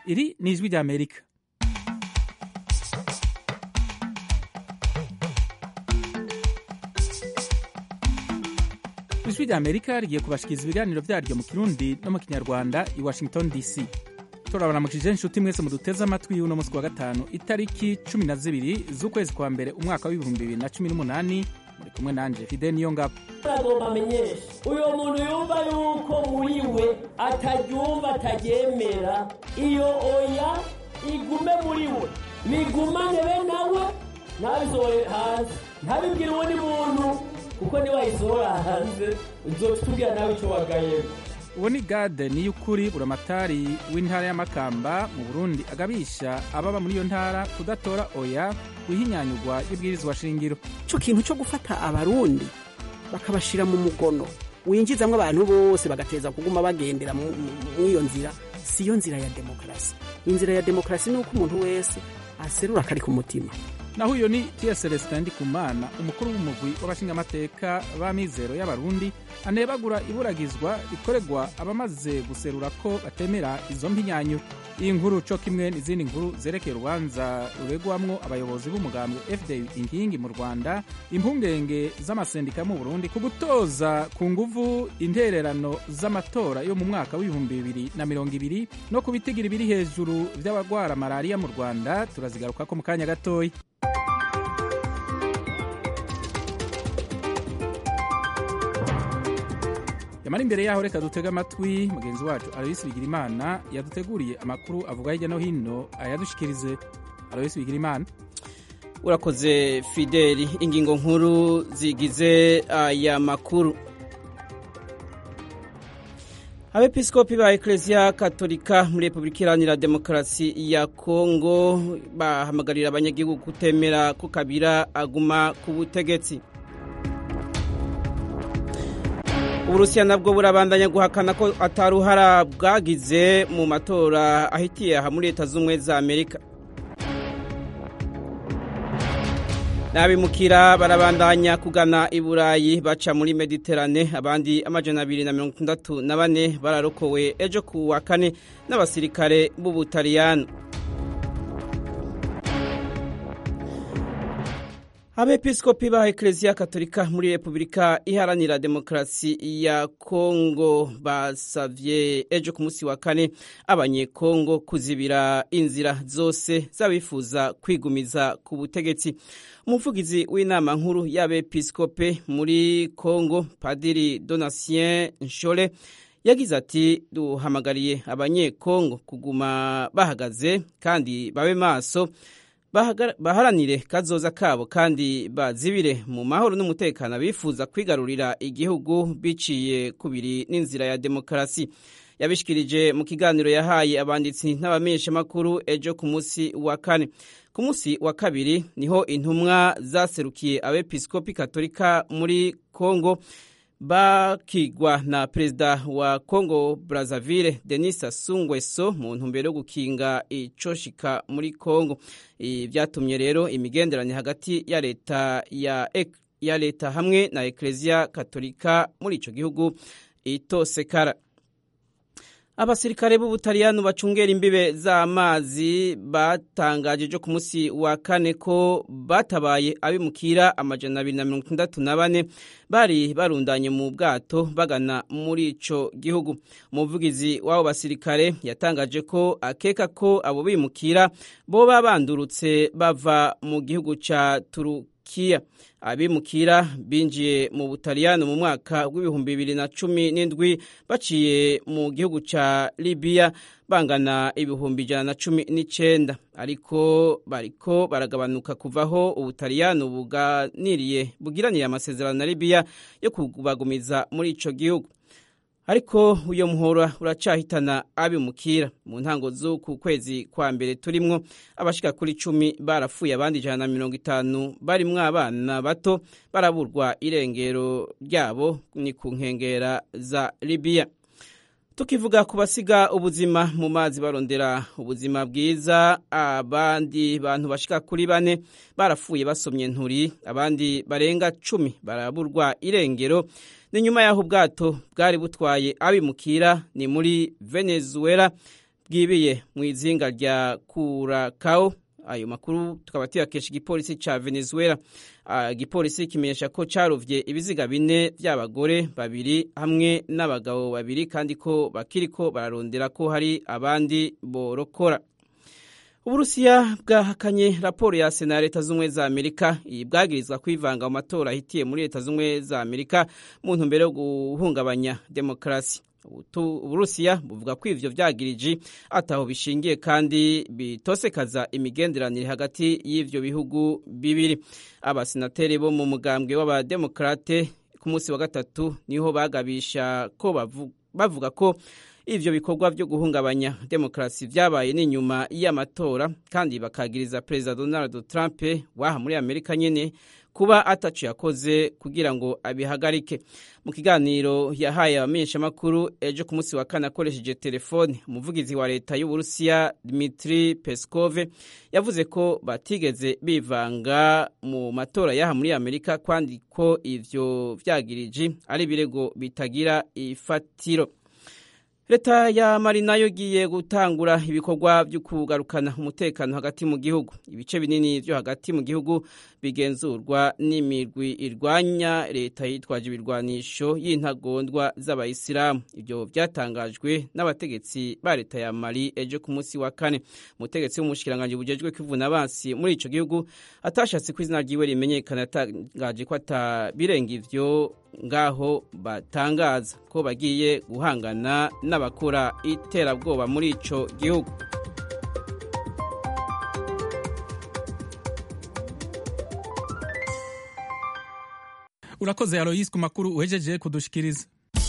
iri ni ijwi rya Amerika. Ijwi rya Amerika rigiye kubashikiriza ibiganiro vyaryo mu Kirundi no mu Kinyarwanda i Washington DC. Turabaramukije inshuti mwese muduteze amatwi uno munsi wa gatanu itariki 12 z'ukwezi kwa mbere umwaka wa 2018 muri kumwe nanje Fide Niyongabo. Agomba amenyesha uyo muntu yumva yuko muriwe ataryumva atagemera iyo oya igume muriwe nigumane be nawe ntabizoye hanze ntabibwira uwo ni muntu kuko ni wayisohora hanze uzotubwira nawe ico wagaye. Uwo ni Gade Niyukuri buramatari w'intara ya Makamba mu Burundi agabisha ababa muri iyo ntara kudatora oya wihinyanyugwa y'ibwirizwa shingiro. Ico kintu cyo gufata abarundi bakabashira mu mugono winjizamwe abantu bose bagateza kuguma bagendera mu iyo nzira siyo nzira ya demokrasi. Inzira ya demokrasi ni uko umuntu wese aserura kari ku mutima. Naho uyo ni Tia Celestin Ndikumana umukuru w'umugwi w'abashinga amateka b'amizero y'abarundi anebagura iburagizwa ikoregwa abamaze guserura ko batemera izo mpinyanyo. Iyi nkuru co kimwe n'izindi nkuru zerekeye urubanza ruregwamwo abayobozi b'umugambwe FDU inkingi mu Rwanda, impungenge z'amasendika mu Burundi ku gutoza ku nguvu intererano z'amatora yo mu mwaka w'2020 no kubitigira ibiri hejuru vy'abagwara malaria mu Rwanda turazigaruka ko mu kanya gatoyi. Yamara imbere yaho reka dutega amatwi mugenzi wacu Aloysi Bigirimana yaduteguriye amakuru avuga hirya no hino ayadushikirize. Aloysi Bigirimana. Urakoze Fideli. Ingingo nkuru zigize aya makuru. Abepiskopi ba Ecclesia Katolika muri Republika Iharanira Demokarasi ya Kongo bahamagarira abanyagihugu kutemera ko Kabila aguma ku butegetsi. Uburusiya nabwo burabandanya guhakana ko ataruhara bwagize mu matora ahitiye aha muri Leta Zunze Ubumwe za Amerika. N'abimukira barabandanya kugana i Burayi baca muri Mediterane, abandi amajana 264 bararokowe ejo ku wa kane n'abasirikare b'Ubutaliyano. Abepiskopi ba Ecclesia Katolika muri Republika Iharanira Demokarasi ya Kongo basavye ejo ku munsi wa kane abanyekongo kuzibira inzira zose zabifuza kwigumiza ku butegetsi. Umuvugizi w'inama nkuru y'abepiskopi muri Kongo, Padiri Donatien Nshole, yagize ati duhamagariye abanyekongo kuguma bahagaze kandi babe maso, baharanire kazoza kabo kandi bazibire mu mahoro n'umutekano bifuza kwigarurira igihugu biciye kubiri n'inzira ya demokarasi. Yabishikirije mu kiganiro yahaye abanditsi n'abamenyesha makuru ejo ku munsi wa kane. Ku munsi wa kabiri niho intumwa zaserukiye abepiskopi Katolika muri Kongo bakigwa na Perezida wa Kongo Brazzaville Denis Sassou Nguesso mu ntumbero yo gukinga icoshika muri Kongo. Byatumye rero imigenderanire hagati ya leta hamwe na Ecclesia Katolika muri ico gihugu itosekara. Abasirikare b'Ubutaliyano bacungera imbibe z'amazi batangaje ejo ku munsi wa kane ko batabaye abimukira amajana 264 bari barundanye mu bwato bagana muri ico gihugu. Umuvugizi w'abo basirikare yatangaje ko akeka ko abo bimukira boba bandurutse bava mu gihugu ca Turukiya. Abimukira binjiye mu Butaliyano mu mwaka w'2017 baciye mu gihugu ca Libya bangana 119, ariko bariko baragabanuka kuvaho Ubutaliyano bugiranira amasezerano na Libya yo kubagumiza muri ico gihugu. Ariko uyo muhora uracahitana abimukira. Mu ntango z'uku kwezi kwa mbere turimwo abashika kuri 10 barafuye, abandi 150 barimwo abana bato baraburwa irengero ryabo ni ku nkengera za Libya. Tukivuga kubasiga ubuzima mu mazi barondera ubuzima bwiza, abandi bantu bashika kuri 4 barafuye basomye nturi, abandi barenga 10 baraburwa irengero ni nyuma yaho ubwato bwari butwaye abimukira ni muri Venezuela bwibiye mu izinga rya Curacao. Ayo makuru tukaba tuyakesha igipolisi ca Venezuela. Igipolisi kimenyesha ko carovye ibiziga 4 by'abagore 2 hamwe n'abagabo 2 kandi ko bakiriko bararondera ko hari abandi borokora. Uburusiya bwahakanye raporo ya Sena ya Leta Zunze za Amerika ibwagirizwa kwivanga mu matora ahitiye muri Leta Zunze za Amerika mu ntumbero yo guhungabanya demokrasi. Uburusiya buvuga ko ivyo vyagiriji ataho bishingiye kandi bitosekaza imigenderanire hagati y'ivyo bihugu bibiri. Abasenateri bo mu mugambwe w'abademokrate ku munsi wa gatatu niho bagabisha ko bavuga ko ivyo bikorwa byo guhungabanya demokrasi vyabaye n'inyuma y'amatora kandi bakagiriza President Donald Trump waha muri Amerika nyene kuba atacu yakoze kugira ngo abihagarike. Mu kiganiro yahaye abamenyesha makuru ejo ku munsi wa kane akoresheje telefone, umuvugizi wa leta y'Uburusiya Dmitry Peskov yavuze ko batigeze bivanga mu matora yaha muri Amerika kandi ko ivyo vyagiriji ari birego bitagira ifatiro. Leta ya Mali nayo giye gutangura ibikorwa byo kugarukana umutekano hagati mu gihugu. Ibice binini byo hagati mu gihugu bigenzurwa n'imirwi irwanya leta yitwaje ibirwanisho y'intagondwa z'abayisilamu. Ibyo byatangajwe n'abategetsi ba leta ya Mali ejo ku munsi wa kane. Umutegetsi w'umushikiranganje bujejwe kwivuna abansi muri ico gihugu atashatse ko izina ryiwe rimenyekana, yatangaje ko atabirenga ivyo ngaho batangaza ko bagiye guhangana n'abakora iterabwoba muri ico gihugu. Urakoze Alois ku makuru uhejeje kudushikiriza.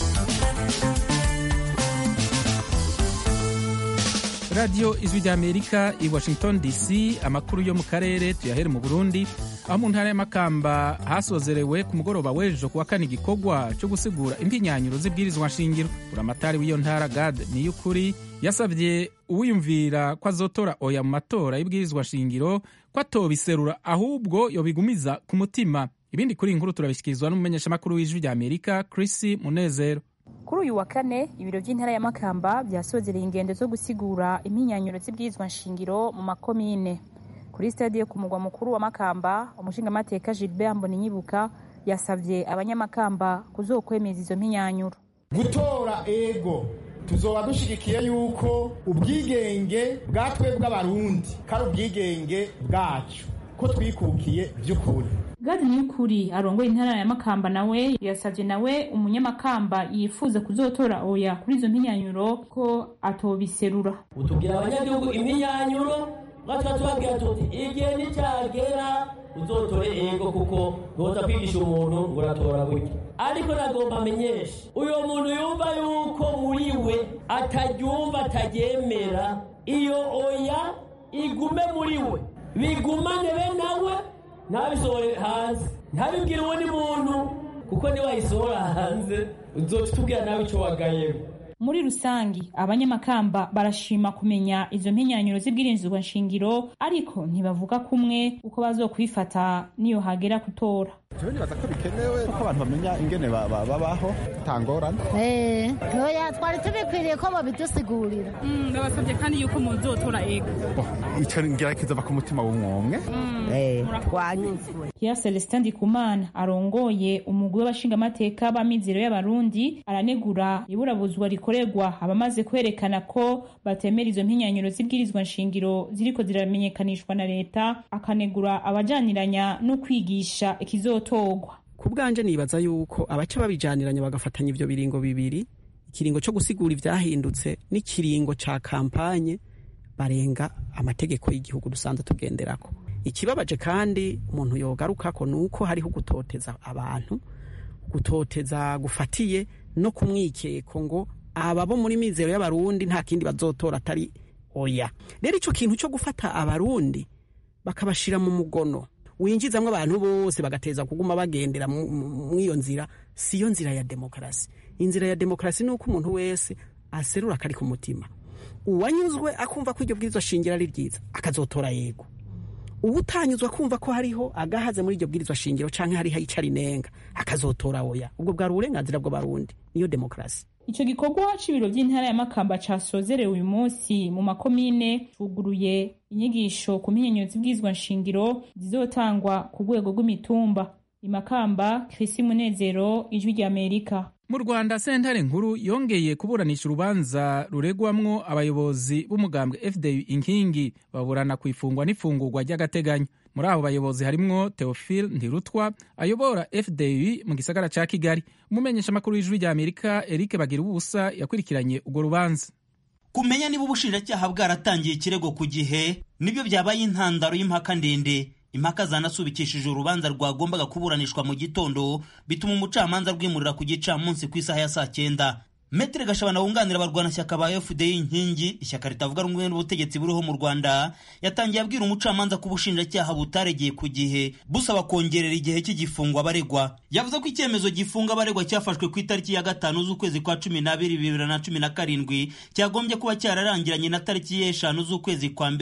Radio Ijwi ry'Amerika i Washington DC, amakuru yo mu karere tuyahere mu Burundi, aho mu ntara y'Amakamba hasozerewe ku mugoroba w'ejo kuwa kane igikorwa cyo gusigura impinyanyuro z'ibwirizwa nshingiro. Buramatari w'iyo ntara Gad Niyukuri yasabye uwiyumvira ko azotora oya mu matora y'ibwirizwa nshingiro ko atobiserura ahubwo yobigumiza ku mutima. Ibindi kuri inkuru turabishyikirizwa n'umumenyeshamakuru w'Ijwi ry'Amerika Chris Munezero. Kuri uyu wa kane ibiro by'intara ya Makamba byasozereye ingendo zo gusigura impinyanyuro z'ibwirizwa nshingiro mu makomine. Kuri stade yo ku mugwa mukuru wa Makamba, umushingamateka Gilbert Mboninyibuka yasavye abanyamakamba kuzokwemeza izo mpinyanyuro. Gutora ego tuzoba dushigikiye yuko ubwigenge bwatwe bw'abarundi kari ubwigenge bwacu ko twikukiye by'ukuri. Gadi Niyukuri arongoye intara ya Makamba nawe yasavye nawe umunyamakamba yifuza kuzotora oya kuri izo mpinyanyuro ko atobiserura. Utubwira abanyagihugu impinyanyuro batwa tubabwira tuti igihe nicagera uzotore ego kuko ntoza kwigisha umuntu ngo uratora gutya. Ariko nagomba amenyesha uyo muntu yumva yuko muri we ataryumva ataryemera iyo oya igume muri we bigumane be nawe ntabisohore hanze ntabibwira uwo ni muntu kuko ni wayisohora hanze uzotubwira nawe ico wagayeho. Muri rusangi abanyamakamba barashima kumenya izo mpinyanyuro z'ibwirizwa nshingiro ariko ntibavuga kumwe uko bazokwifata niyo hagera gutora. Tubeni bazako bikenewe ko abantu bamenya ingene babaho tangorana. Oya twari tubikwiriye ko babidusigurira. Ndabasabye kandi yuko muzotora ego. Ico ngira kizova ku mutima w'umwomwe. Twanyuzwe. Ya Celestin Ndikumana arongoye umugwi w'abashingamateka b'amizero y'abarundi aranegura iburabuzwa rikorerwa abamaze kwerekana ko batemera izo mpinyanyuro z'ibwirizwa nshingiro ziriko ziramenyekanishwa na leta, akanegura abajaniranya no kwigisha ikizotogwa. Ku bwanje nibaza yuko abaca babijaniranya bagafatanya ivyo biringo bibiri, ikiringo cyo gusigura ivyahindutse n'ikiringo ca kampanye, barenga amategeko y'igihugu dusanzwe tugenderako. Ikibabaje kandi umuntu yogarukako nuko hariho gutoteza abantu, gutoteza gufatiye no kumwikeko ngo ababo muri mizero y'abarundi nta kindi bazotora atari oya. Rero ico kintu cyo gufata abarundi bakabashira mu mugono winjizamwe abantu bose bagateza kuguma bagendera mw'iyo nzira, siyo nzira ya demokrasi. Inzira ya demokrasi nuko umuntu wese aserura kari ku mutima. Uwanyuzwe akumva ko iryo bwirizwa shingiro ari ryiza akazotora yego. Ubutanyuzwa kumva ko hariho agahaze muri iryo bwirizwa shingiro canke hari hicara inenga akazotora oya. Ubwo bwari uburenganzira bw'abarundi, niyo demokrasi. ico gikorwa c'ibiro vy'intara ya Makamba casozerewe uyu munsi mu makomine cuguruye inyigisho ku mpinyanyuzi bwizwa nshingiro zizotangwa ku rwego rw'imitumba. Imakamba, Chrisi Munezero, Ijwi rya Amerika. Mu Rwanda sentare nkuru yongeye kuburanisha urubanza ruregwamwo abayobozi b'umugambwe FDU inkingi baburana ku ifungwa n'ifungurwa ry'agateganyo. Muri abo bayobozi harimwo Theophile Ntirutwa ayobora FDU mu gisagara ca Kigali. Umumenyesha makuru w'Ijwi rya Amerika Eric Bagirubusa yakurikiranye urwo rubanza. Kumenya niba ubushinjacyaha bwaratangiye ikirego ku gihe nibyo byabaye intandaro y'impaka ndende. Impaka zanasubikishije urubanza rwagombaga kuburanishwa mu gitondo bituma umucamanza rwimurira ku gicamunsi ku isaha ya 9:00. Metre Gashabana wunganira abarwanashyaka ba FDU inkingi, ishyaka ritavuga rumwe n'ubutegetsi buriho mu Rwanda, yatangiye abwira umucamanza ko ubushinjacyaha butaregeye ku gihe busaba kongerera igihe cy'igifungo abaregwa. Yavuze ko icyemezo gifunga abaregwa cyafashwe ku itariki ya 5 z'ukwezi kwa 12 2017 cyagombye kuba cyararangiranye na tariki ya 5 z'ukwezi kwa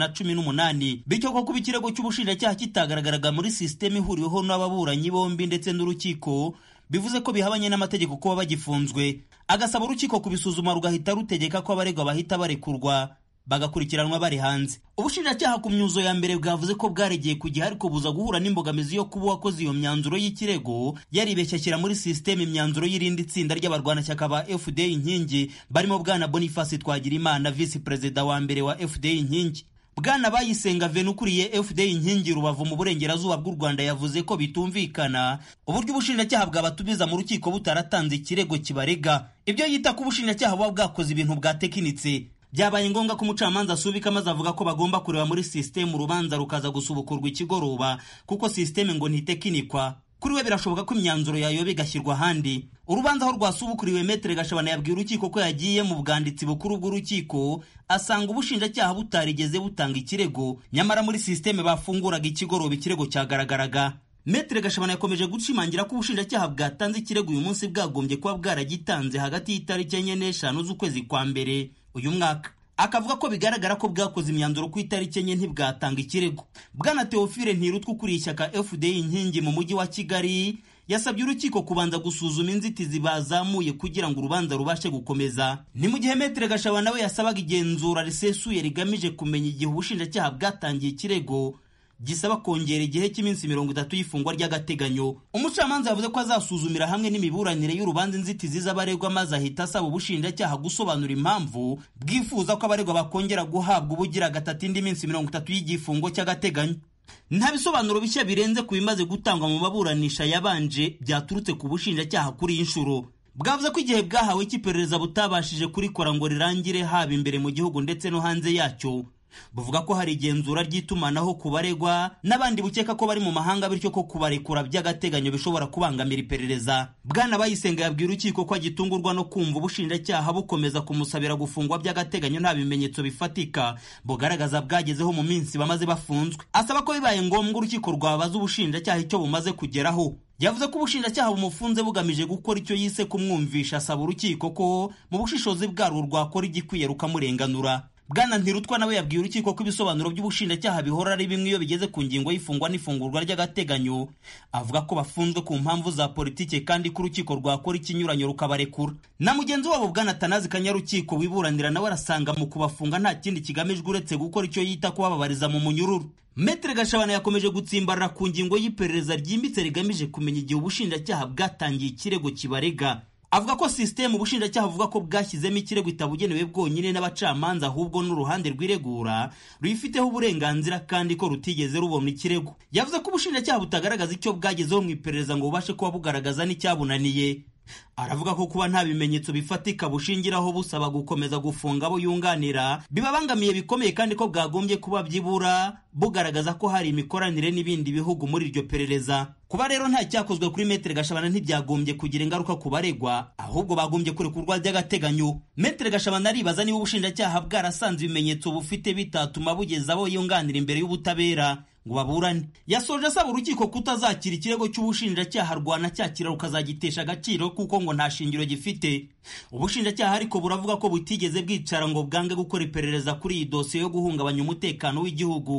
2018, bityo ko kuba ikirego cy'ubushinjacyaha kitagaragaraga muri system ihuriweho n'ababuranyi bombi ndetse n'urukiko bivuze ko bihabanye n'amategeko kuba bagifunzwe. Agasaba urukiko kubisuzuma rugahita rutegeka ko abaregwa bahita barekurwa bagakurikiranwa bari hanze. Ubushinjacyaha ku myuzo ya mbere bwavuze ko bwaregeye ku gihe ariko buza guhura n'imbogamizi yo kuba wakoze iyo myanzuro y'ikirego yaribeshya ashyira muri systeme imyanzuro y'irindi tsinda ry'abarwanashyaka ba FDU inkingi barimo bwana Boniface Twagirimana, vice perezida wa mbere wa FDU inkingi. Bwana Bayisenga Venu ukuriye FDU inkingi Rubavu mu burengerazuba bw'u Rwanda yavuze ko bitumvikana uburyo ubushinjacyaha bwabatubiza mu rukiko butaratanze ikirego kibarega. Ibyo yita ku bushinjacyaha buba bwakoze ibintu bwatekinitse. Byabaye ngombwa ko umucamanza asubika maze avuga ko bagomba kureba muri system urubanza rukaza gusubukurwa ikigoroba kuko system ngo ntitekinikwa. Kuri we birashoboka ko imyanzuro yayo bigashyirwa handi. Urubanza aho rwasubukuriwe Metre Gashabana yabwiye urukiko ko yagiye mu bwanditsi bukuru bw'urukiko asanga ubushinjacyaha butarigeze butanga ikirego, nyamara muri systeme bafunguraga ikigoroba ikirego cyagaragaraga. Metre Gashabana yakomeje gushimangira ko ubushinjacyaha bwatanze ikirego uyu munsi bwagombye kuba bwaragitanze hagati y'itariki 5 z'ukwezi kwa mbere uyu mwaka. Akavuga ko bigaragara ko bwakoze imyanzuro ku itariki 4 ntibwatanga ikirego. Bwana Theophile Ntirutwa ukuriye ishyaka FDU inkingi mu mujyi wa Kigali yasabye urukiko kubanza gusuzuma inzitizi bazamuye kugira ngo urubanza rubashe gukomeza. Ni mu gihe Metre Gashabana we yasabaga igenzura risesuye rigamije kumenya igihe ubushinjacyaha bwatangiye ikirego gisaba kongera igihe cy'iminsi 30 y'ifungwa ry'agateganyo. Umucamanza yavuze ko azasuzumira hamwe n'imiburanire y'urubanza inzitizi z'abaregwa maze ahita asaba ubushinjacyaha gusobanura impamvu bwifuza ko abaregwa bakongera guhabwa ubugira gatatu indi minsi 30 y'igifungo cy'agateganyo. Nta bisobanuro bishya birenze ku bimaze gutangwa mu maburanisha yabanje byaturutse ku bushinjacyaha kuri inshuro. Bwavuze ko igihe bwahawe cy'iperereza butabashije kurikora ngo rirangire haba imbere mu gihugu ndetse no hanze yacyo. Buvuga ko hari igenzura ry'itumanaho ku baregwa n'abandi bukeka ko bari mu mahanga bityo ko kubarekura by'agateganyo bishobora kubangamira iperereza. Bwana Bayisenga yabwira urukiko ko agitungurwa no kumva ubushinjacyaha bukomeza kumusabira gufungwa by'agateganyo nta bimenyetso bifatika bugaragaza bwagezeho mu minsi bamaze bafunzwe. Asaba ko bibaye ngombwa urukiko rwabaza ubushinjacyaha icyo bumaze kugeraho. Yavuze ko ubushinjacyaha bumufunze bugamije gukora icyo yise kumwumvisha, asaba urukiko ko mu bushishozi bwarwo rwakora igikwiye rukamurenganura. Bwana Ntirutwa nawe yabwiye urukiko ko ibisobanuro by'ubushinjacyaha bihora ari bimwe iyo bigeze ku ngingo y'ifungwa n'ifungurwa ry'agateganyo. Avuga ko bafunzwe ku mpamvu za politike kandi ko urukiko rwakora ikinyuranyo rukabarekura. Na mugenzi wabo Bwana Tanazi Kanyarukiko wiburanira nawe arasanga mu kubafunga nta kindi kigamijwe uretse gukora icyo yita kubababariza mu munyururu. Metre Gashabana yakomeje gutsimbarara ku ngingo y'iperereza ryimbitse rigamije kumenya igihe ubushinjacyaha bwatangiye ikirego kibarega. Avuga ko system ubushinjacyaha avuga ko bwashyizemo ikirego itabugenewe bwonyine n'abacamanza ahubwo n'uruhande rw'iregura ruyifiteho uburenganzira kandi ko rutigeze rubona ikirego. Yavuze ko ubushinjacyaha butagaragaza icyo bwagezeho mu iperereza ngo bubashe kuba bugaragaza n'icyabunaniye. Aravuga ko kuba nta bimenyetso bifatika bushingiraho busaba gukomeza gufunga abo yunganira bibabangamiye bikomeye kandi ko bwagombye kuba byibura bugaragaza ko hari imikoranire n'ibindi bihugu muri iryo perereza. Kuba rero nta cyakozwe kuri Metre Gashabana ntibyagombye kugira ingaruka ku baregwa ahubwo bagombye kurekurwa by'agateganyo. Metre Gashabana aribaza niba ubushinjacyaha bwarasanze ibimenyetso bufite bitatuma bugeza abo yunganira imbere y'ubutabera ngo baburane. Yasoje asaba urukiko kutazakira ikirego cy'ubushinjacyaha rwana cyakira rukazagitesha agaciro kuko ngo nta shingiro gifite. Ubushinjacyaha ariko buravuga ko butigeze bwicara ngo bwange gukora iperereza kuri iyi dosiye yo guhungabanya umutekano w'igihugu.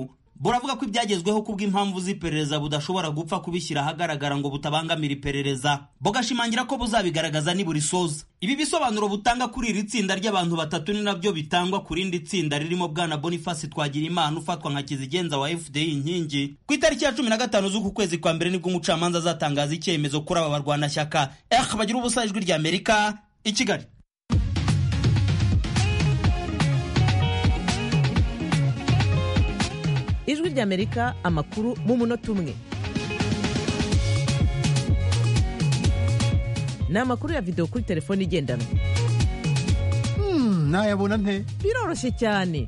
buravuga ko ibyagezweho kubw'impamvu z'iperereza budashobora gupfa kubishyira ahagaragara ngo butabangamira iperereza, bugashimangira ko buzabigaragaza niburisoza. Ibi bisobanuro butanga kuri iri tsinda ry'abantu batatu ni nabyo bitangwa ku rindi tsinda ririmo bwana Boniface Twagirimana ufatwa nka kizigenza wa FDI inkingi. Ku itariki ya 15 z'uku kwezi kwa mbere nibwo umucamanza azatangaza icyemezo kuri aba barwanashyaka. Bagira ubusa, Ijwi rya Amerika, i Kigali. Ijwi rya Amerika, amakuru mu munota umwe. Ni amakuru ya video kuri telefone igendanwa. Nayabona nte? Biroroshye cyane.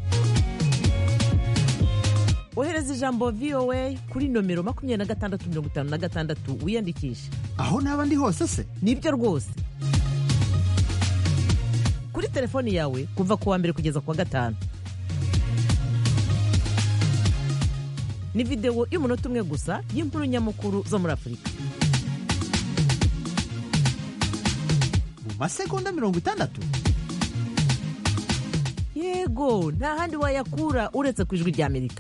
Ohereza ijambo VOA kuri nomero 2656 wiyandikisha. Aho naba ndi hose se? Nibyo rwose. Kuri telefoni yawe kuva ku wa mbere kugeza ku wa gatanu. Ni video y'umunota umwe gusa y'inkuru nyamukuru zo muri Afurika. Mu masegonda 60? Yego, nta handi wayakura uretse ku Ijwi rya Amerika.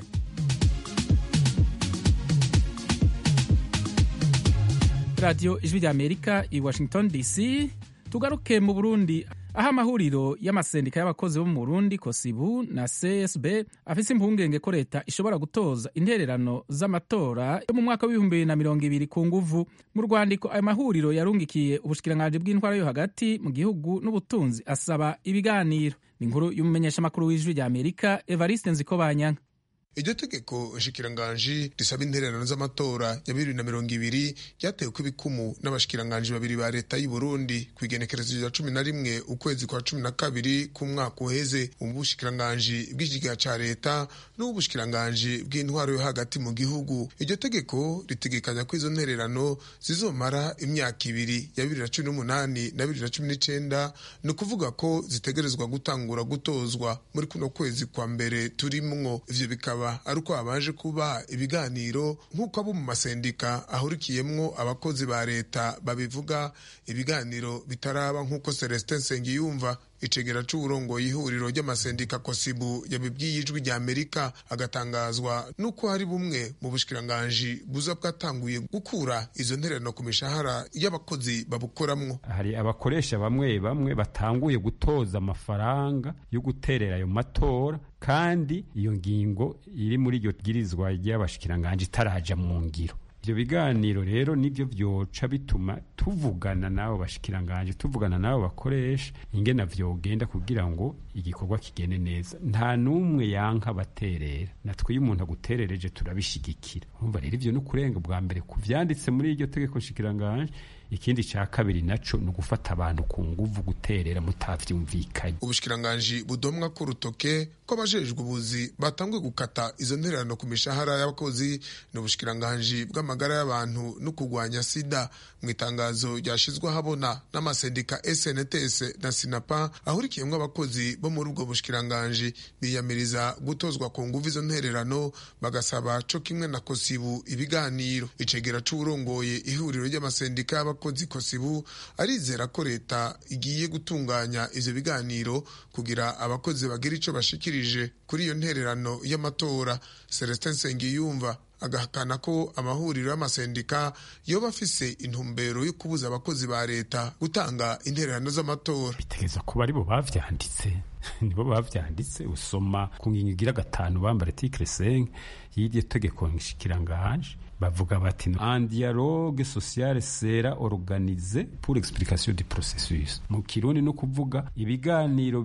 Radio Ijwi rya Amerika i Washington DC. Tugaruke mu Burundi, aho amahuriro y'amasendika y'abakozi bo mu Burundi Kosibu na CSB afise impungenge ko leta ishobora gutoza intererano z'amatora yo mu mwaka w'2020 ku nguvu. Mu rwandiko ayo mahuriro yarungikiye ubushikiranganji bw'intwara yo hagati mu gihugu n'ubutunzi asaba ibiganiro. Ni inkuru y'umumenyeshamakuru w'Ijwi rya Amerika Evariste Nzikobanyanka. Iryo tegeko nshikiranganji risaba intererano z'amatora ya 2020 ryatewe kw'ibikumu n'abashikiranganji babiri ba leta y'u Burundi kwigenekerezo rya 11 ukwezi kwa 12 ku mwaka uheze. Ubushikiranganji bw'ikiga ca leta n'ubushikiranganji bw'intwaro yo hagati mu gihugu. Iryo tegeko ritegekanya ko izo ntererano zizomara imyaka ibiri ya 2018 na 2019, no kuvuga ko zitegerezwa gutangura gutozwa muri kuno kwezi kwa mbere turimwo. Ivyo bikaba aruko abaje kuba ibiganiro nk'uko abo mu masendika ahurikiyemwo abakozi ba leta babivuga. Ibiganiro bitaraba nk'uko Celestin Nsengiyumva icegera c'uburongoye ihuriro ry'amasendika Kosibu yabibwiye Ijwi rya Amerika, agatangazwa nuko hari bumwe mu bushikiranganji buza bwatanguye gukura izo ntererano ku mishahara y'abakozi babukoramwo. Hari abakoresha bamwe batanguye gutoza amafaranga yo guterera ayo matora, kandi iyo ngingo iri muri iryo bwirizwa ry'abashikiranganji itaraja mu ngiro. Ibyo biganiro rero nibyo byoca bituma tuvugana nabo bashikiranganje, tuvugana nabo bakoresha ingena vyogenda kugira ngo igikorwa kigende neza. Nta numwe yanka baterera, natwe iyo umuntu aguterereje turabishigikira. Umva rero ivyo n'ukurenga bwa mbere kuvyanditse muri iryo tegeko nshikiranganje. Ikindi ca kabiri naco ni ugufata abantu ku nguvu guterera mutavyumvikanye. Ubushikiranganji budomwa ku rutoke ko abajejwe ubuzi batanguye gukata izo ntererano ku mishahara y'abakozi n'ubushikiranganji bw'amagara y'abantu no kugwanya sida. Mu itangazo ryashizwe habona n'amasendika SNTS na Sinapa ahurikiyemwo abakozi bo muri ubwo bushikiranganji biyamiriza gutozwa ku nguvu izo ntererano, bagasaba co kimwe na Kosibu ibiganiro. Icegera c'uburongoye ihuriro ry'amasendika y'abakozi Kosibu arizera ko leta igiye gutunganya ivyo biganiro kugira abakozi bagira ico bashikirije kuri iyo ntererano y'amatora. Celestin Nsengiyumva agahakana ko amahuriro y'amasendika yoba afise intumbero yo kubuza abakozi ba leta gutanga intererano z'amatora. Bitegeza kuba aribo bavyanditse, nibo bavyanditse. Usoma ku ngingo igira 5 bambara article 5 y'iryo tegeko nshikiranganje, bavuga bati un dialogue social sera organisé pour explication du processus. Mu Kirundi no kuvuga ibiganiro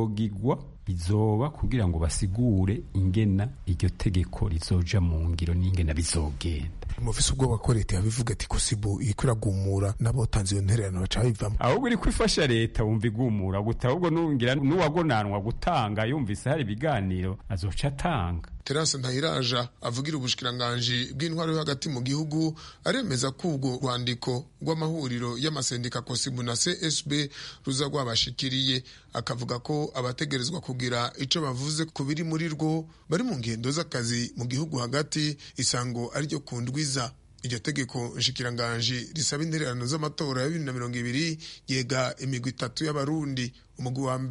bizoba kugira ngo basigure ingena iryo tegeko rizoja mu ngiro n'ingena bizogenda. Mufise ubwoba ko leta yabivuga ati Kosibu ikwiragumura n'abotanze iyo ntererano baca bivamo. Ahubwo iri kwifasha leta wumva igumura guta, ahubwo nungira n'uwagonanwa gutanga yumvise hari ibiganiro azoca atanga. Terence Ntayiraja avugira ubushikiranganji bw'intwaro yo hagati mu gihugu aremeza ko ubwo rwandiko rw'amahuriro y'amasendika Kosibu na CSB ruza rwabashikiriye. Akavuga ko abategerezwa kugira ico bavuze ku biri muri rwo bari mu ngendo z'akazi mu gihugu hagati, isango ariryo kundwiza. Iryo tegeko nshikiranganji risaba intererano z'amatora ya 2020 yega imigwi 3 y'abarundi. Umugwi wa mbere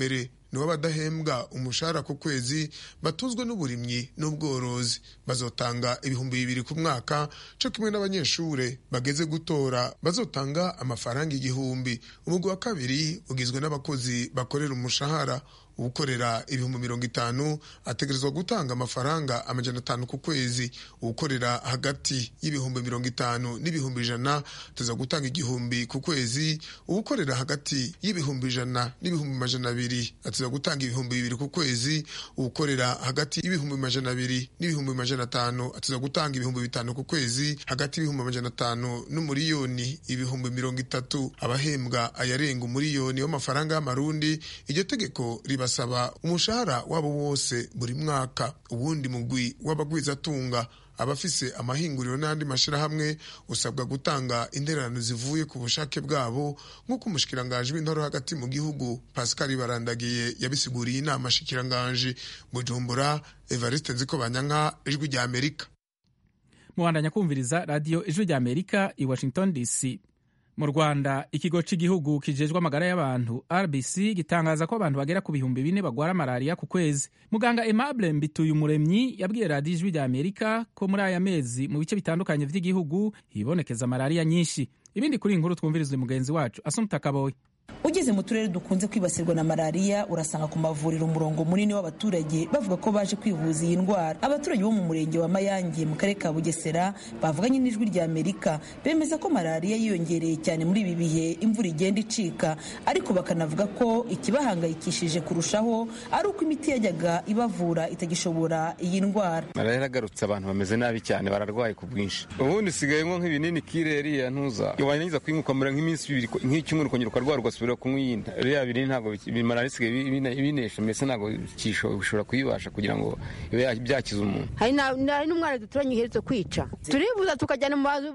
nibo badahembwa umushahara ku kwezi batuzwe n'uburimyi n'ubworozi bazotanga ibihumbi 2,000 ku mwaka, co kimwe n'abanyeshure bageze gutora bazotanga amafaranga 1,000. Umugwi wa kabiri ugizwe n'abakozi bakorera umushahara. Ukorera ibihumbi 50 ategerezwa gutanga amafaranga 500 ku kwezi. Ukorera hagati y'ibihumbi 50 n'ibihumbi 100 ateza gutanga 1,000 ku kwezi. Ukorera hagati y'ibihumbi 100 n'ibihumbi 200 ateza gutanga ibihumbi 2,000 ku kwezi. Ukorera hagati y'ibihumbi 200 n'ibihumbi 500 ateza gutanga ibihumbi 5 ku kwezi. Hagati y'ibihumbi 500 n'umuriyoni ibihumbi 30 abahembwa ayarenga umuriyoni w'amafaranga y'amarundi. Iryo tegeko basaba umushahara wabo wose buri mwaka. Ubundi mugwi w'abagwizatunga abafise amahinguriro n'andi mashirahamwe usabwa gutanga intererano zivuye ku bushake bwabo, nk'uko umushikiranganji w'intoro hagati mu gihugu Pascal Barandagiye yabisiguriye inama shikiranganji. Bujumbura, Evariste Nzikobanyanka, Ijwi rya Amerika. Muhandanya kumviriza radio Ijwi rya Amerika i Washington DC. Mu Rwanda, ikigo cy'igihugu kijejwe amagara y'abantu RBC gitangaza ko abantu bagera ku bihumbi 4 bagwara malaria ku kwezi. Muganga Aimable Mbituyumuremyi yabwiye Radio Ijwi rya Amerika ko muri aya mezi mu bice bitandukanye vy'igihugu hibonekeza malaria nyinshi. Ibindi kuri inkuru twumvirizwe mugenzi wacu Asumta Kaboyi. Ugeze mu turere dukunze kwibasirwa na malaria urasanga ku mavuriro umurongo munini w'abaturage bavuga ko baje kwivuza iyi ndwara. Abaturage bo mu murenge wa Mayange mu karere ka Bugesera bavuganye n'Ijwi rya Amerika bemeza ko malaria yiyongereye cyane muri ibi bihe imvura igenda icika, ariko bakanavuga ko ikibahangayikishije kurushaho ari uko imiti yajyaga ibavura itagishobora iyi ndwara. Malaria yagarutse, abantu bameze nabi cyane, bararwaye ku bwinshi. Ubundi sigaye nko nk'ibinini kireri ya ntuza iwanyiza kwingukamura nk'iminsi 2 nk'icyumweru kongera ukarwara ugasubira kumwinda. Rero abiri ntabwo malaria sigaye ibinesha, mbese ntabwo ushobora kuyibasha kugira ngo ibe byakiza umuntu. Hari n'umwana duturanye uherutse kwica, turibuza tukajyana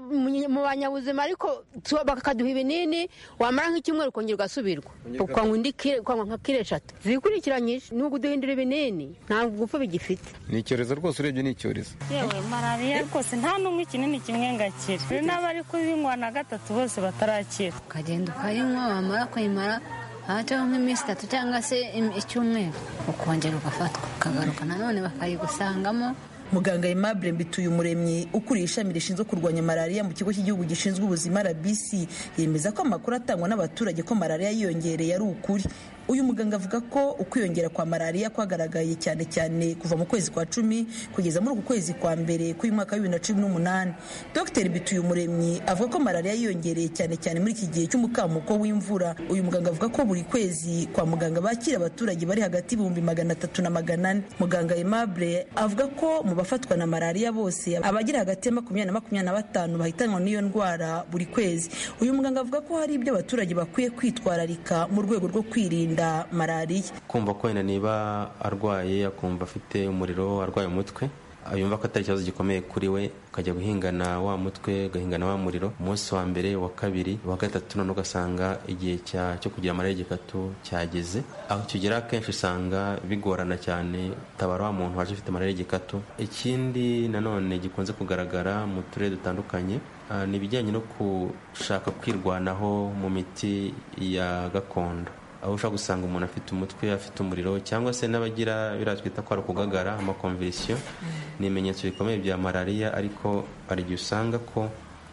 mu banyabuzima ariko bakaduha ibinini, wamara nk'icyumweru ukongera ugasubirwa ukanywa nka kire 3 zikurikiranyije. N'ubwo duhindura ibinini ntabwo gupfa bigifite. Ni icyorezo rwose, urebye ni icyorezo. Yewe malaria rwose nta n'umwe ikinini kimwe ngakira, n'abari kubinywa na 3 bose batarakira. Ukagenda ukayinywa, wamara kuyimara hacaho nk'iminsi 3 cyangwa se icyumweru ukongera ugafatwa ukagaruka nanone bakayigusangamo. Muganga Aimable Mbituyumuremyi ukuriye ishami rishinzwe kurwanya malaria mu kigo cy'igihugu gishinzwe ubuzima RBC yemeza ko amakuru atangwa n'abaturage ko malaria yiyongereye ari ukuri. Uyu muganga avuga ko ukwiyongera kwa malaria kwagaragaye cyane cyane kuva mu kwezi kwa 10 kugeza muri uku kwezi kwa mbere k'uyu mwaka wa 2018. Dr Mbituyumuremyi avuga ko malaria yiyongereye cyane cyane muri iki gihe cy'umukamuko w'imvura. Uyu muganga avuga ko buri kwezi kwa muganga bakira abaturage bari hagati y'ibihumbi 300 na 400. Muganga Aimable avuga ko mu bafatwa na malaria bose abagira hagati ya 20 na 25 bahitanwa n'iyo ndwara buri kwezi. Uyu muganga avuga ko hari ibyo abaturage bakwiye kwitwararika mu rwego rwo kwirinda malaria. Kumva ko wenda niba arwaye akumva afite umuriro, arwaye umutwe, yumva ko atari ikibazo gikomeye kuri we, ukajya guhingana wa mutwe, gahingana wa muriro, umunsi wa mbere, wa kabiri, wa gatatu, none ugasanga igihe cyo kugira malaria gikatu cyageze. Aho kigera kenshi usanga bigorana cyane tabara wa muntu waje afite malaria gikatu. Ikindi nanone gikunze kugaragara mu turere dutandukanye ni ibijyanye no gushaka kwirwanaho mu miti ya gakondo. Aho ushaka gusanga umuntu afite umutwe, afite umuriro, cyangwa se n'abagira biratwita ko ari ukugagara, amakonversiyo, ni ibimenyetso bikomeye bya malaria. Ariko hari igihe usanga ko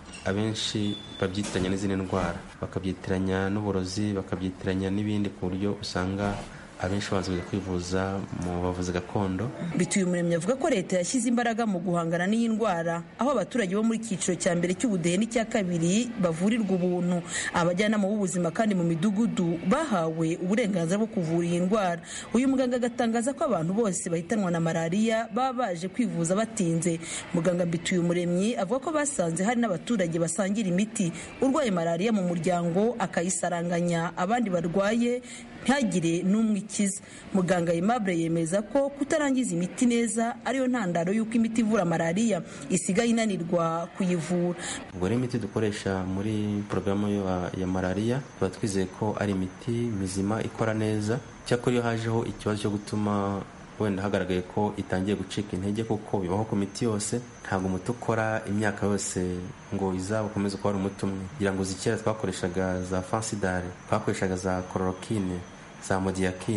abenshi babyitiranya n'izindi ndwara, bakabyitiranya n'uburozi, bakabyitiranya n'ibindi, ku buryo usanga abenshi baza kwivuza mu bavuzi gakondo. Mbituyumuremyi avuga ko leta yashyize imbaraga mu guhangana n'iyi ndwara, aho abaturage bo muri cyiciro cya mbere cy'ubudehe n'icya kabiri bavurirwa ubuntu. Abajyanama b'ubuzima kandi mu midugudu bahawe uburenganzira bwo kuvura iyi ndwara. Uyu muganga agatangaza ko abantu bose bahitanwa na malaria baba baje kwivuza batinze. Muganga Mbituyumuremyi avuga ko basanze hari n'abaturage basangira imiti, urwaye malaria mu muryango akayisaranganya abandi barwaye ntagire n'umwe ikiza. Muganga Aimable yemeza ko kutarangiza imiti neza ariyo ntandaro y'uko imiti ivura malaria isigaye inanirwa kuyivura. Ubwo rero imiti dukoresha muri porogaramu ya malaria tuba twizeye ko ari imiti mizima ikora neza. Cyakora iyo hajeho ikibazo cyo gutuma wenda hagaragaye ko itangiye gucika intege, kuko bibaho ku miti yose, ntabwo umuti ukora imyaka yose ngo izaba ukomeze kuba ari umuti umwe. Kugira ngo zikera twakoreshaga za fansidare, twakoreshaga za chloroquine, za modiakine,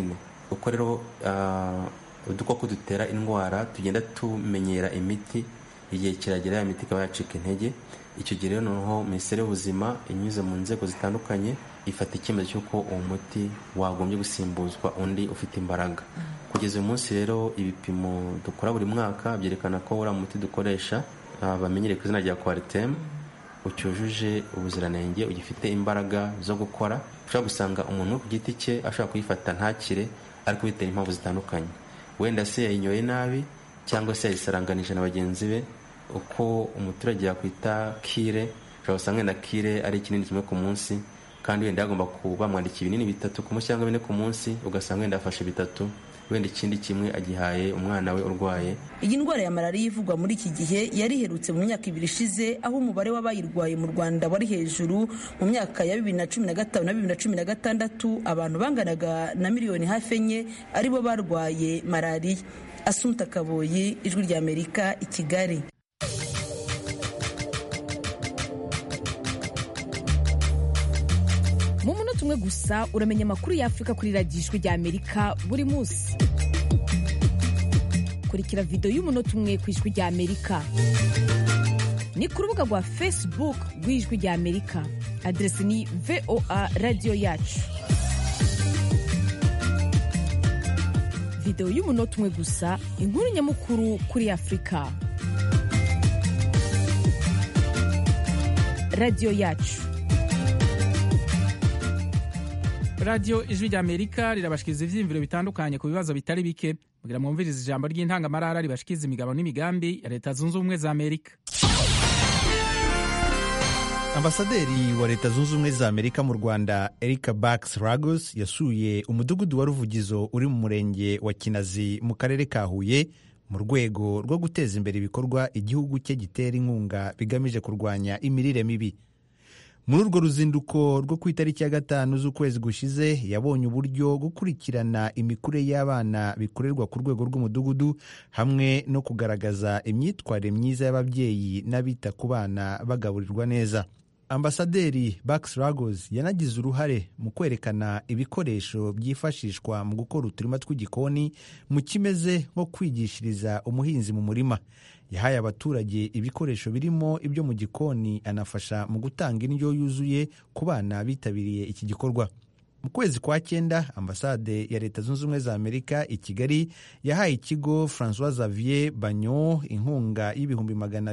uko rero udukoko dutera indwara tugenda tumenyera imiti, igihe kiragera ya miti ikaba yacika intege. Icyo gihe rero noneho Minisiteri y'Ubuzima inyuze mu nzego zitandukanye ifata icyemezo cy'uko uwo muti wagombye gusimbuzwa undi ufite imbaraga. Kugeza uyu munsi rero ibipimo dukora buri mwaka byerekana ko uriya muti dukoresha bamenyereye ku izina rya Coartem ucyujuje ubuziranenge, ugifite imbaraga zo gukora. Ushobora gusanga umuntu ku giti cye ashobora kuyifata ntakire, ariko bitera impamvu zitandukanye. Wenda se yayinyoye nabi cyangwa se yayisaranganije na bagenzi be. Uko umuturage yakwita kire, ushobora gusanga wenda kire ari ikinini kimwe ku munsi, kandi wenda yagomba bamwandika ibinini 3 ku munsi cyangwa 4 ku munsi, ugasanga wenda afashe 3, wenda ikindi kimwe agihaye umwana we urwaye. Iyi ndwara ya malariya ivugwa muri iki gihe yari iherutse mu myaka 2 ishize, aho umubare w'abayirwaye mu Rwanda wari hejuru. Mu myaka ya 2015 na 2016 abantu banganaga na miliyoni hafi 4 aribo barwaye malariya. Assunta Kaboyi, Ijwi rya Amerika, i Kigali. Mu munota umwe gusa uramenya amakuru y'Afrika kuri radiyo Ijwi rya Amerika buri munsi. Kurikira video y'umunota umwe ku Ijwi rya Amerika. Ni ku rubuga rwa Facebook rw'Ijwi rya Amerika. Adresi ni VOA Radio Yacu. Video y'umunota umwe gusa, inkuru nyamukuru kuri Afrika. Radio Yacu. Radio Ijwi rya Amerika rirabashikiriza ivyiyumviro bitandukanye ku bibazo bitari bike. Mugira mwumvirize ijambo ry'intangamarara ribashikiriza imigabo n'imigambi ya Leta Zunze Ubumwe za Amerika. Ambasaderi wa Leta Zunze Ubumwe za Amerika mu Rwanda Erica Bax Lagos yasuye umudugudu wa Ruvugizo uri mu murenge wa Kinazi mu karere ka Huye mu rwego rwo guteza imbere ibikorwa igihugu cye gitera inkunga bigamije kurwanya imirire mibi. Muri urwo ruzinduko rwo ku itariki ya 5 z'ukwezi gushize yabonye uburyo gukurikirana imikurire y'abana bikorerwa ku rwego rw'umudugudu hamwe no kugaragaza imyitwarire myiza y'ababyeyi n'abita ku bana bagaburirwa neza. Ambasaderi Bax Lagos yanagize uruhare mu kwerekana ibikoresho byifashishwa mu gukora uturima tw'igikoni mu kimeze nko kwigishiriza umuhinzi mu murima. Yahaye abaturage ibikoresho birimo ibyo mu gikoni, anafasha mu gutanga indyo yuzuye ku bana bitabiriye iki gikorwa. Mu kwezi kwa 9 ambasade ya Leta Zunze Ubumwe za Amerika i Kigali yahaye ikigo François Xavier Bagnon inkunga y'ibihumbi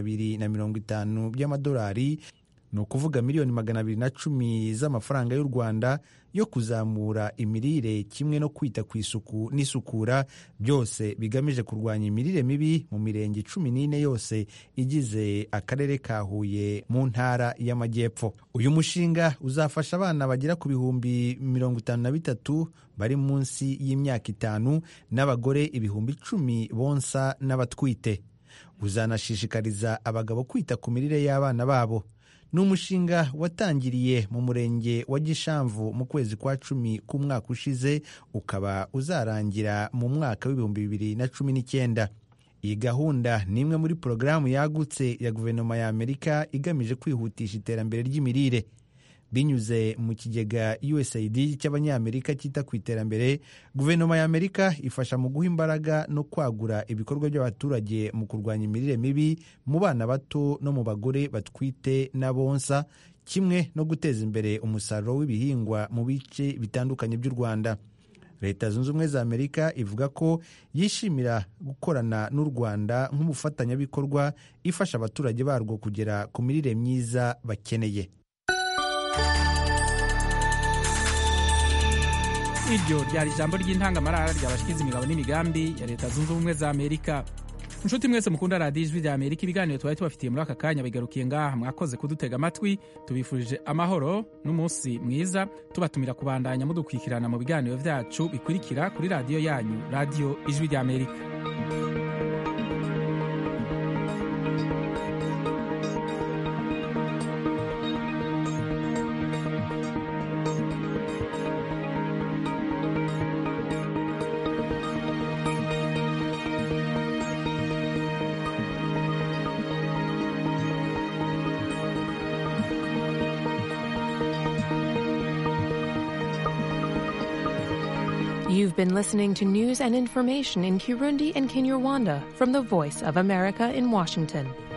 250 by'amadolari, ni ukuvuga miliyoni 210 z'amafaranga y'u Rwanda, yo kuzamura imirire kimwe no kwita ku isuku n'isukura, byose bigamije kurwanya imirire mibi mu mirenge 14 yose igize akarere ka Huye mu ntara y'Amajyepfo. Uyu mushinga uzafasha abana bagera ku bihumbi 53 bari munsi y'imyaka 5 n'abagore ibihumbi 10 bonsa n'abatwite. Uzanashishikariza abagabo kwita ku mirire y'abana babo. Ni umushinga watangiriye mu murenge wa Gishamvu mu kwezi kwa 10 k'umwaka ushize, ukaba uzarangira mu mwaka w'ibihumbi 2019. Iyi gahunda ni imwe muri porogaramu yagutse ya guverinoma ya Amerika igamije kwihutisha iterambere ry'imirire. Binyuze mu kigega USAID cy'abanyamerika cyita ku iterambere, guverinoma ya Amerika ifasha mu guha imbaraga no kwagura ibikorwa by'abaturage mu kurwanya imirire mibi mu bana bato no mu bagore batwite n'abonsa, kimwe no guteza imbere umusaruro w'ibihingwa mu bice bitandukanye by'u Rwanda. Leta Zunze Ubumwe za Amerika ivuga ko yishimira gukorana n'u Rwanda nk'umufatanyabikorwa ifasha abaturage barwo kugera ku mirire myiza bakeneye. Iryo ryari ijambo ry'intangamarara ryabashikiriza imigabo n'imigambi ya Leta Zunze Ubumwe za Amerika. Nshuti mwese mukunda radiyo Ijwi rya Amerika, ibiganiro twari tubafitiye muri aka kanya bigarukiye ngaha. Mwakoze kudutega amatwi, tubifurije amahoro n'umunsi mwiza, tubatumira kubandanya mudukwikirana mu biganiro byacu bikurikira kuri radiyo yanyu, radiyo Ijwi rya Amerika. You've been listening to news and information in Kirundi and Kinyarwanda from the Voice of America in Washington.